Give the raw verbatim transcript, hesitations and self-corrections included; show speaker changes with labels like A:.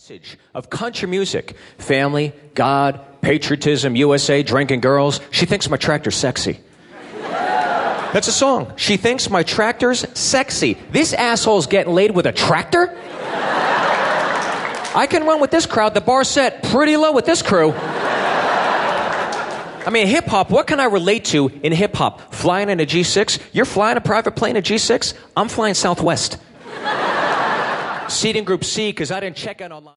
A: Message of country music: family, God, patriotism, U S A, drinking girls. She thinks my tractor's sexy. That's a song. She thinks my tractor's sexy. This asshole's getting laid with a tractor? I can run with this crowd. The bar's set pretty low with this crew. I mean, hip-hop, what can I relate to in hip-hop? Flying in a G six? You're flying a private plane, a G six? I'm flying Southwest. Seating group C, because I didn't check in online.